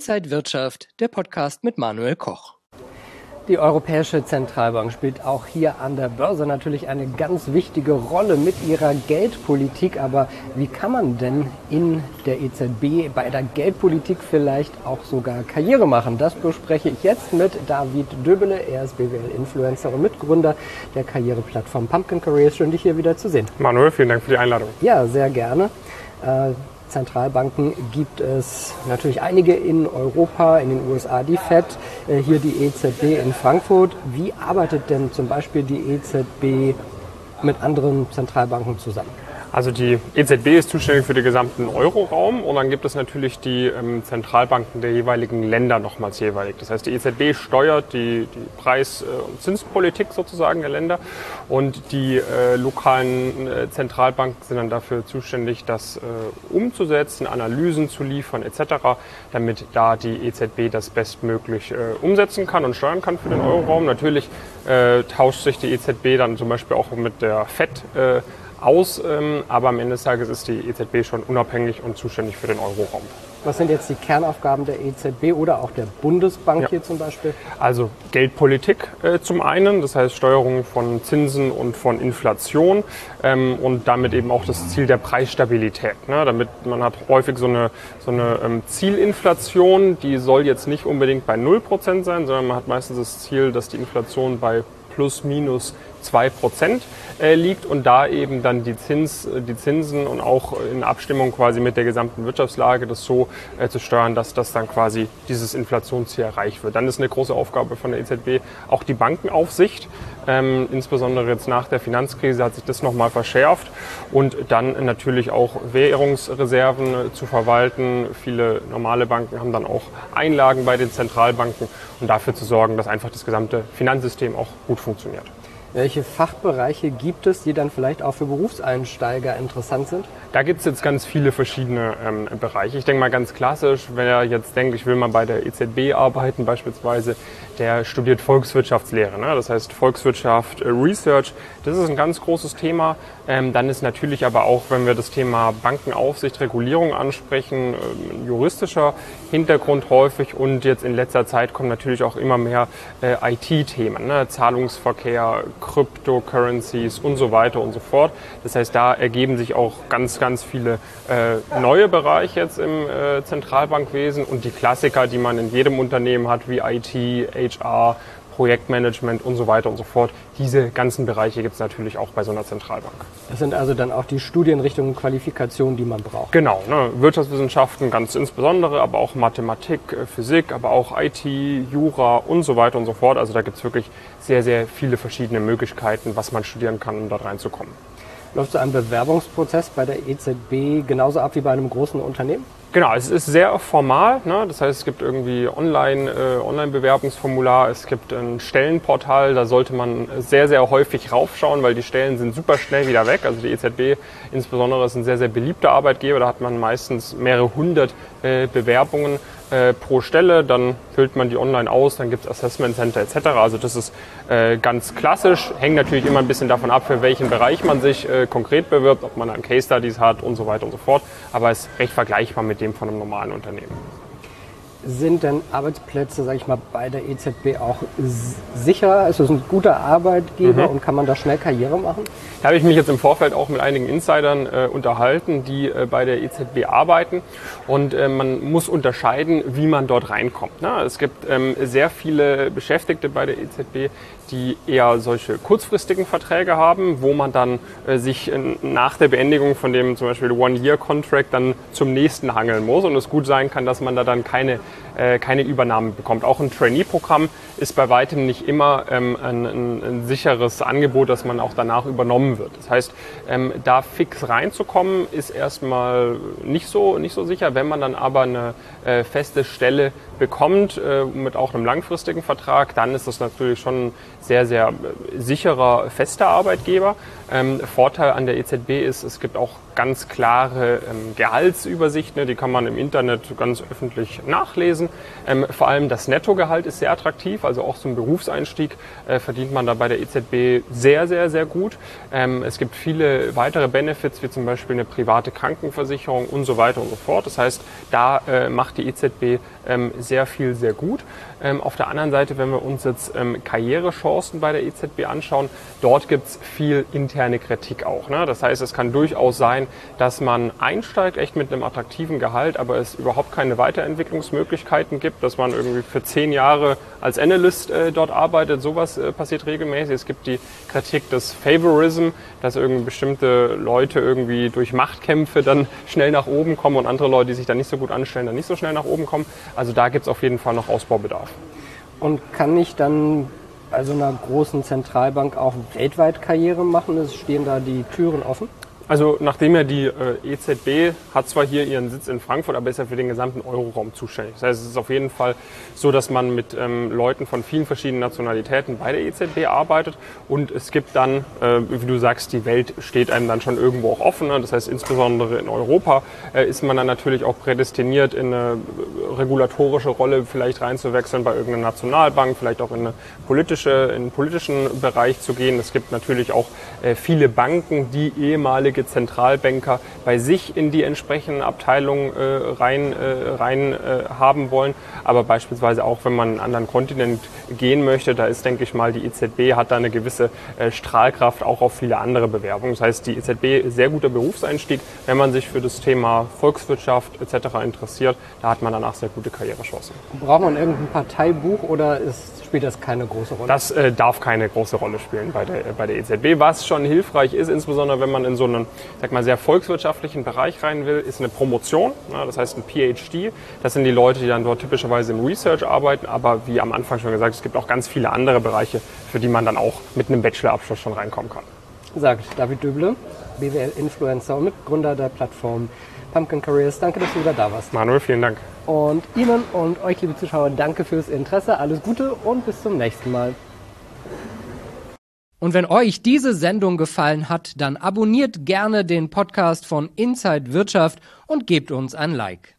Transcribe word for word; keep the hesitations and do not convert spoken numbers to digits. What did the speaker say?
Inside Wirtschaft, der Podcast mit Manuel Koch. Die Europäische Zentralbank spielt auch hier an der Börse natürlich eine ganz wichtige Rolle mit ihrer Geldpolitik. Aber wie kann man denn in der E Z B bei der Geldpolitik vielleicht auch sogar Karriere machen? Das bespreche ich jetzt mit David Döbele. Er ist B W L-Influencer und Mitgründer der Karriereplattform Pumpkin Careers. Schön, dich hier wieder zu sehen. Manuel, vielen Dank für die Einladung. Ja, sehr gerne. Äh, Zentralbanken gibt es natürlich einige in Europa, in den U S A, die Fed, hier die E Z B in Frankfurt. Wie arbeitet denn zum Beispiel die E Z B mit anderen Zentralbanken zusammen? Also die E Z B ist zuständig für den gesamten Euroraum und dann gibt es natürlich die ähm, Zentralbanken der jeweiligen Länder nochmals jeweilig. Das heißt, die E Z B steuert die, die Preis- und Zinspolitik sozusagen der Länder und die äh, lokalen äh, Zentralbanken sind dann dafür zuständig, das äh, umzusetzen, Analysen zu liefern et cetera, damit da die E Z B das bestmöglich äh, umsetzen kann und steuern kann für den Euroraum. Natürlich äh, tauscht sich die E Z B dann zum Beispiel auch mit der Fed äh, aus, ähm, aber am Ende des Tages ist die E Z B schon unabhängig und zuständig für den Euroraum. Was sind jetzt die Kernaufgaben der E Z B oder auch der Bundesbank ja. hier zum Beispiel? Also Geldpolitik äh, zum einen, das heißt Steuerung von Zinsen und von Inflation ähm, und damit eben auch das Ziel der Preisstabilität. Ne? Damit man hat häufig so eine, so eine ähm, Zielinflation, die soll jetzt nicht unbedingt bei null Prozent sein, sondern man hat meistens das Ziel, dass die Inflation bei plus minus zwei Prozent äh, liegt und da eben dann die, Zins, die Zinsen und auch in Abstimmung quasi mit der gesamten Wirtschaftslage das so äh, zu steuern, dass das dann quasi dieses Inflationsziel erreicht wird. Dann ist eine große Aufgabe von der E Z B auch die Bankenaufsicht. Ähm, insbesondere jetzt nach der Finanzkrise hat sich das nochmal verschärft und dann natürlich auch Währungsreserven zu verwalten. Viele normale Banken haben dann auch Einlagen bei den Zentralbanken und dafür zu sorgen, dass einfach das gesamte Finanzsystem auch gut funktioniert. Welche Fachbereiche gibt es, die dann vielleicht auch für Berufseinsteiger interessant sind? Da gibt es jetzt ganz viele verschiedene ähm, Bereiche. Ich denke mal ganz klassisch, wer jetzt denkt, ich will mal bei der E Z B arbeiten beispielsweise, der studiert Volkswirtschaftslehre. Ne? Das heißt Volkswirtschaft, äh, Research, das ist ein ganz großes Thema. Ähm, dann ist natürlich aber auch, wenn wir das Thema Bankenaufsicht, Regulierung ansprechen, äh, ein juristischer Hintergrund häufig und jetzt in letzter Zeit kommen natürlich auch immer mehr äh, I T-Themen, ne? Zahlungsverkehr, Cryptocurrencies und so weiter und so fort. Das heißt, da ergeben sich auch ganz, ganz viele äh, neue Bereiche jetzt im äh, Zentralbankwesen und die Klassiker, die man in jedem Unternehmen hat, wie I T, H R, Projektmanagement und so weiter und so fort. Diese ganzen Bereiche gibt es natürlich auch bei so einer Zentralbank. Das sind also dann auch die Studienrichtungen, Qualifikationen, die man braucht. Genau, ne, Wirtschaftswissenschaften ganz insbesondere, aber auch Mathematik, Physik, aber auch I T, Jura und so weiter und so fort. Also da gibt es wirklich sehr, sehr viele verschiedene Möglichkeiten, was man studieren kann, um dort reinzukommen. Läuft so ein Bewerbungsprozess bei der E Z B genauso ab wie bei einem großen Unternehmen? Genau, es ist sehr formal, ne? Das heißt, es gibt irgendwie Online, äh, Online-Bewerbungsformular, es gibt ein Stellenportal, da sollte man sehr, sehr häufig raufschauen, weil die Stellen sind super schnell wieder weg. Also die E Z B insbesondere ist ein sehr, sehr beliebter Arbeitgeber, da hat man meistens mehrere hundert äh, Bewerbungen äh, pro Stelle, dann füllt man die online aus, dann gibt es Assessment Center et cetera. Also das ist äh, ganz klassisch, hängt natürlich immer ein bisschen davon ab, für welchen Bereich man sich äh, konkret bewirbt, ob man dann Case Studies hat und so weiter und so fort, aber es ist recht vergleichbar mit dem von einem normalen Unternehmen. Sind denn Arbeitsplätze, sage ich mal, bei der E Z B auch sicher? Ist das ein guter Arbeitgeber mhm. und kann man da schnell Karriere machen? Da habe ich mich jetzt im Vorfeld auch mit einigen Insidern äh, unterhalten, die äh, bei der E Z B arbeiten und äh, man muss unterscheiden, wie man dort reinkommt. Ne? Es gibt ähm, sehr viele Beschäftigte bei der E Z B, die eher solche kurzfristigen Verträge haben, wo man dann äh, sich äh, nach der Beendigung von dem zum Beispiel One-Year-Contract dann zum nächsten hangeln muss und es gut sein kann, dass man da dann keine äh, keine Übernahme bekommt. Auch ein Trainee-Programm ist bei weitem nicht immer ähm, ein, ein, ein sicheres Angebot, dass man auch danach übernommen wird. Das heißt, ähm, da fix reinzukommen, ist erstmal nicht so, nicht so sicher. Wenn man dann aber eine äh, feste Stelle bekommt, äh, mit auch einem langfristigen Vertrag, dann ist das natürlich schon ein sehr, sehr sicherer, fester Arbeitgeber. Ähm, Vorteil an der E Z B ist, es gibt auch ganz klare ähm, Gehaltsübersichten, ne, die kann man im Internet ganz öffentlich nachlesen. gewesen. Ähm, vor allem das Nettogehalt ist sehr attraktiv, also auch zum Berufseinstieg äh, verdient man da bei der E Z B sehr, sehr, sehr gut. Ähm, es gibt viele weitere Benefits, wie zum Beispiel eine private Krankenversicherung und so weiter und so fort. Das heißt, da äh, macht die E Z B ähm, sehr viel, sehr gut. Ähm, auf der anderen Seite, wenn wir uns jetzt ähm, Karrierechancen bei der E Z B anschauen, dort gibt es viel interne Kritik auch. Ne? Das heißt, es kann durchaus sein, dass man einsteigt, echt mit einem attraktiven Gehalt, aber es überhaupt keine Weiterentwicklungsmöglichkeiten gibt, dass man irgendwie für zehn Jahre als Analyst äh, dort arbeitet. Sowas äh, passiert regelmäßig. Es gibt die Kritik des Favorism, dass irgendwie bestimmte Leute irgendwie durch Machtkämpfe dann schnell nach oben kommen und andere Leute, die sich dann nicht so gut anstellen, dann nicht so schnell nach oben kommen. Also da gibt es auf jeden Fall noch Ausbaubedarf. Und kann ich dann bei so einer großen Zentralbank auch weltweit Karriere machen? Es stehen da die Türen offen? Also nachdem ja die äh, E Z B hat zwar hier ihren Sitz in Frankfurt, aber ist ja für den gesamten Euroraum zuständig. Das heißt, es ist auf jeden Fall so, dass man mit ähm, Leuten von vielen verschiedenen Nationalitäten bei der E Z B arbeitet und es gibt dann, äh, wie du sagst, die Welt steht einem dann schon irgendwo auch offen. Ne? Das heißt, insbesondere in Europa äh, ist man dann natürlich auch prädestiniert, in eine regulatorische Rolle vielleicht reinzuwechseln bei irgendeiner Nationalbank, vielleicht auch in eine politische, in einen politischen Bereich zu gehen. Es gibt natürlich auch äh, viele Banken, die ehemalige Zentralbanker bei sich in die entsprechenden Abteilungen äh, rein, äh, rein äh, haben wollen. Aber beispielsweise auch, wenn man einen anderen Kontinent gehen möchte, da ist, denke ich mal, die E Z B hat da eine gewisse äh, Strahlkraft auch auf viele andere Bewerbungen. Das heißt, die E Z B ist sehr guter Berufseinstieg, wenn man sich für das Thema Volkswirtschaft et cetera interessiert. Da hat man danach sehr gute Karrierechancen. Braucht man irgendein Parteibuch oder ist, spielt das keine große Rolle? Das äh, darf keine große Rolle spielen bei der, äh, bei der E Z B. Was schon hilfreich ist, insbesondere wenn man in so einen, sag mal, sehr volkswirtschaftlichen Bereich rein will, ist eine Promotion. Ja, das heißt ein P H D. Das sind die Leute, die dann dort typischerweise im Research arbeiten. Aber wie am Anfang schon gesagt, es gibt auch ganz viele andere Bereiche, für die man dann auch mit einem Bachelorabschluss schon reinkommen kann. Sagt David Döble, B W L-Influencer und Mitgründer der Plattform Pumpkin Careers. Danke, dass du wieder da warst. Manuel, vielen Dank. Und Ihnen und euch, liebe Zuschauer, danke fürs Interesse. Alles Gute und bis zum nächsten Mal. Und wenn euch diese Sendung gefallen hat, dann abonniert gerne den Podcast von Inside Wirtschaft und gebt uns ein Like.